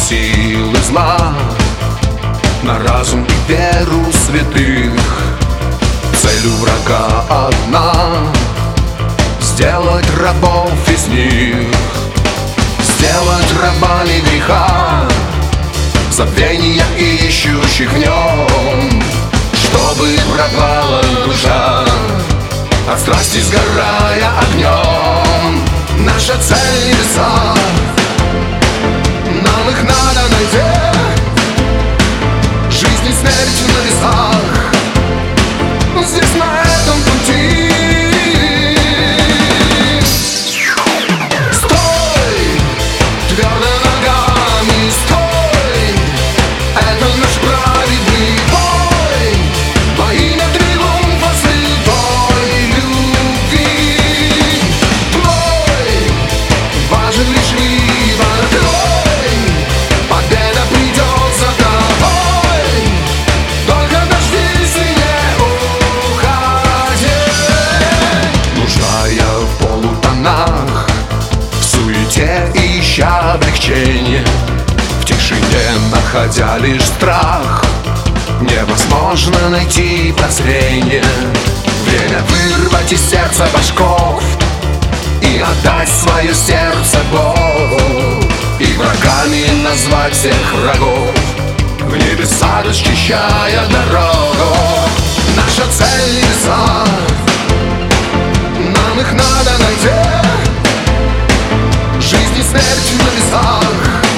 силы зла на разум и веру святых. Цель у врага одна — сделать рабов из них, сделать рабами греха, забвения ищущих в нем, чтобы пропала душа, от страсти сгорая огнем. Наша цель — небеса, нам их надо найти. Жизнь и смерть на весах, здесь на этом пути. Стой, твердо ногами стой, это наш праведный бой, во имя триумфа святой любви. Твой важен лишь выбор твой, победа придет за тобой. Только дождись и не уходи. Блуждая в полутонах, в суете ища облегчение, в тишине находя лишь страх, невозможно найти прозрение. Время вырвать из сердца башков и отдать свое сердце Богу, и врагами назвать всех врагов, в небеса расчищая дорогу. Наша цель — небеса, нам их надо найти. Жизнь и смерть на весах,